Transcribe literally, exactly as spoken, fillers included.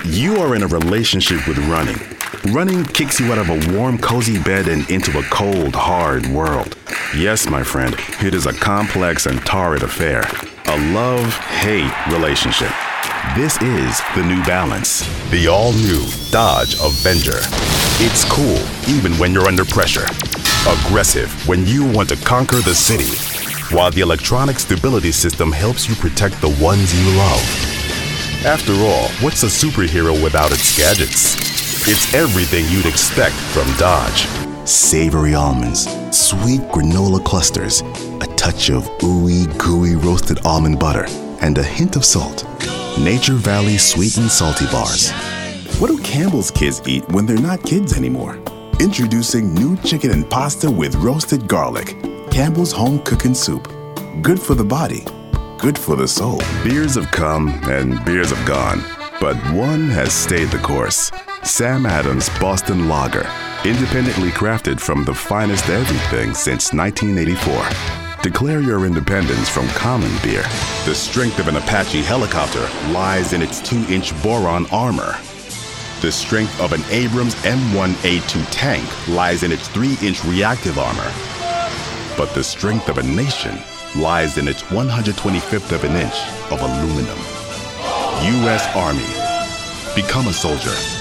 You are in a relationship with running. Running kicks you out of a warm, cozy bed and into a cold, hard world. Yes, my friend, it is a complex and torrid affair. A love-hate relationship. This is the New Balance, the all-new Dodge Avenger. It's cool even when you're under pressure. Aggressive when you want to conquer the city, while the electronic stability system helps you protect the ones you love. After all, what's a superhero without its gadgets? It's everything you'd expect from Dodge. Savory almonds, sweet granola clusters, a touch of ooey gooey roasted almond butter, and a hint of salt. Nature Valley Sweet and Salty Bars. What do Campbell's kids eat when they're not kids anymore? Introducing new chicken and pasta with roasted garlic. Campbell's Home Cooking Soup. Good for the body, good for the soul. Beers have come and beers have gone, but one has stayed the course. Sam Adams Boston Lager, independently crafted from the finest everything since nineteen eighty-four. Declare your independence from common beer. The strength of an Apache helicopter lies in its two-inch boron armor. The strength of an Abrams M one A two tank lies in its three-inch reactive armor. But the strength of a nation lies in its one hundred twenty-fifth of an inch of aluminum. U S Army. Become a soldier.